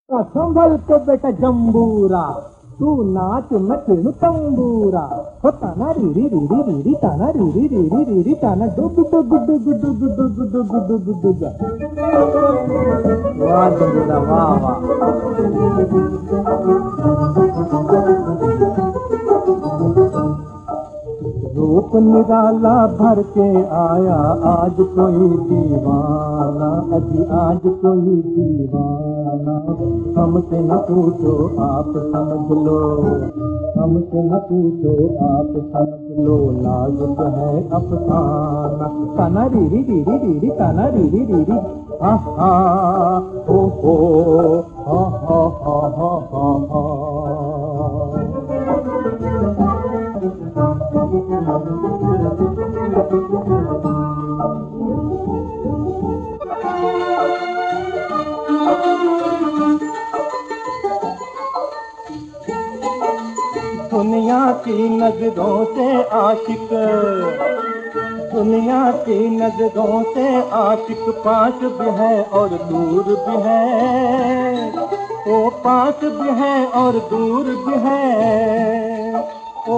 संभल के बेटा जंबूरा, तू नाच मैं खेलू तंबूरा। हो ताना रीरी रीरी रीरी ताना रीरी रीरी रीरी ताना डुग डुग डुग डुग डुग डुग डुग डुग। वाह जंबूरा वाह वाह। रूप निराला भर के आया आज कोई दीवाना, अजी आज कोई दीवाना। हमसे न पूछो आप समझ लो, हमसे न पूछो आप समझ लो, नाजुक है अफसाना। ताना रीरी रीरी रीरी ताना रीरी रीरी हा हा हो हा हा हा हा हा। दुनिया की नजरों से आशिक, दुनिया की नजरों से आशिक पास भी है और दूर भी है। ओ पास भी है और दूर भी है। ओ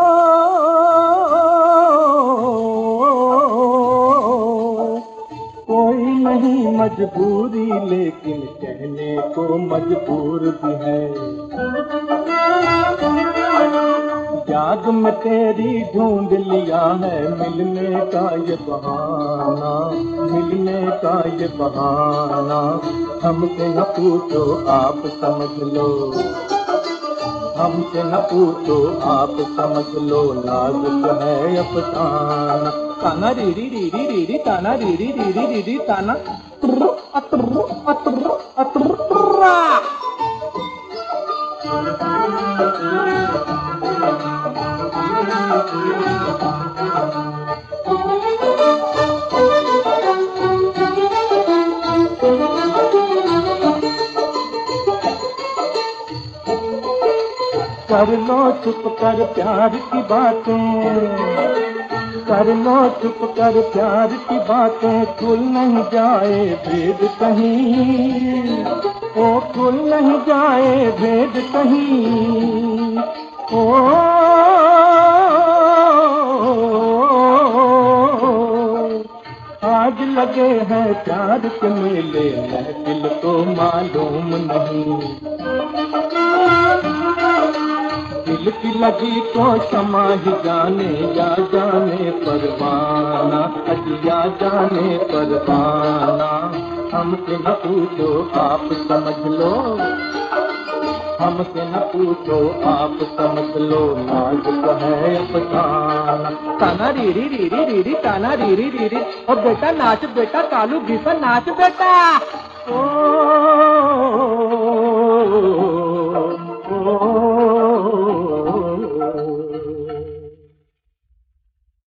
कोई नहीं मजबूरी लेकिन कहने को मजबूर भी है। याद में तेरी ढूंढ लिया है मिलने का ये बहाना, मिलने का ये बहाना। हमसे न पूछो आप समझ लो, हमसे न पूछो आप समझ लो, नाजुक है अफसाना। ताना रीरी रीरी रीरी ताना रीरी रीरी रीरी ताना अत्र अत्र अत्र। कर लो चुप कर प्यार की बातें, कर लो चुप कर प्यार की बातें, खुल नहीं जाए भेद कहीं। ओ खुल नहीं जाए भेद कहीं। ओ आज लगे हैं प्यार के मेले, महफिल को मालूम नहीं। दिल की लगी तो क्षमा ही जाने, या जाने परवाना, अजिया जाने परवाना। हमसे न पूछो आप समझ लो, हमसे न पूछो आप समझ लो, नाजुक है अफसाना। ताना रीरी रीरी रीरी ताना रीरी रीरी। और बेटा नाच बेटा कालू घिसा नाच बेटा। ओ